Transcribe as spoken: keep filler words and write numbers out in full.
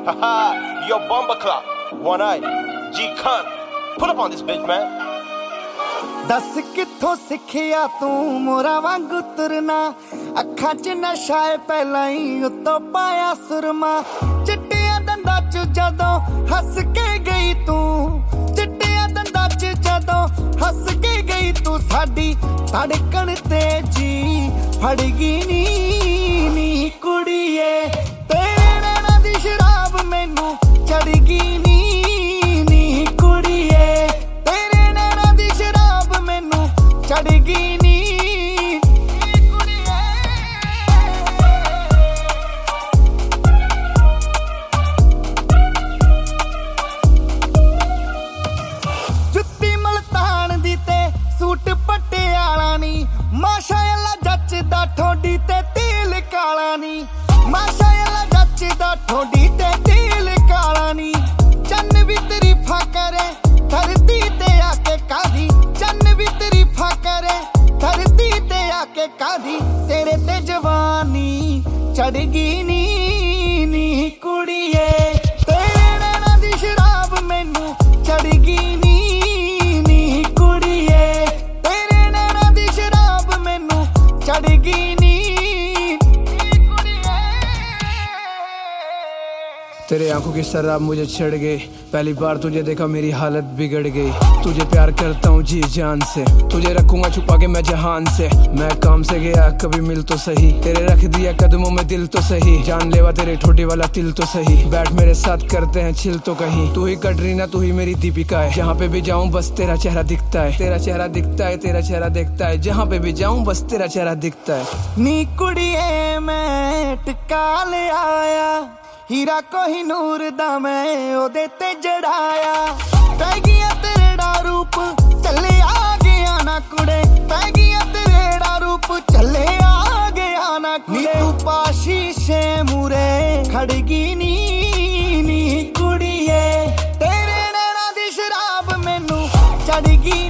Haha, yo bomber clock, one eye, G Khan, pull up on this bitch man. दस किथों सिखिया तू मोरा वांगू तुरना अखां च नशा है पहला ही उत्तों पाया सुरमा चिट्टिया दंदा च जदों हस के गई तू चिट्टिया दंदा च जदों हस के गई तू साडी धड़कन तेजी फड़ गई नी नी कुड़िए तेरे नैना दी शराब मैनू चढ़ गई नी नी कुड़िए तेरे नैना दी शराब मैनू चढ़ गई नी जुत्ती मलतान दी ते सूट पटियाला नी माशाअल्लाह जचदा ठोडी ते तेल काला नी माशाअल्लाह जचदा ठोडी ते तेल काला नी चन्न भी तरीफा करे धरती ते आके कादी चन्न भी तरीफा करे धरती ते आके कादी तेरे ते जवानी चढ़ गई नी नी कुड़िए तेरे नैना दी शराब मैनू चढ़ गई नी नी कुड़िए तेरे नैना दी शराब मैनू चढ़ गई नी तेरे आंखों की शराब मुझे चढ़ गई पहली बार तुझे देखा मेरी हालत बिगड़ गई तुझे प्यार करता हूँ जी जान से तुझे रखूंगा छुपा के मैं जहान से मैं काम से गया कभी मिल तो सही तेरे रख दिया कदमों में दिल तो सही जान लेवा तेरे ठोडी वाला तिल तो सही बैठ मेरे साथ करते हैं चिल तो कहीं तू ही कटरीना तू ही मेरी दीपिका है जहाँ पे भी जाऊँ बस तेरा चेहरा दिखता है तेरा चेहरा दिखता है तेरा चेहरा दिखता है जहाँ पे भी जाऊँ बस तेरा चेहरा दिखता है नी कुड़िए मैं टिका ले आया हीरा कोहिनूर दा मैं ओदे ते जड़ाया पै गया तेरा रूप चले आ गया ना कुड़े पै गया तेरा रूप चले आ गया ना कुड़े तू पाशी शे मुरे खड़गी नी नी कुड़िए तेरे नैना दी शराब मैनू चढ़ गई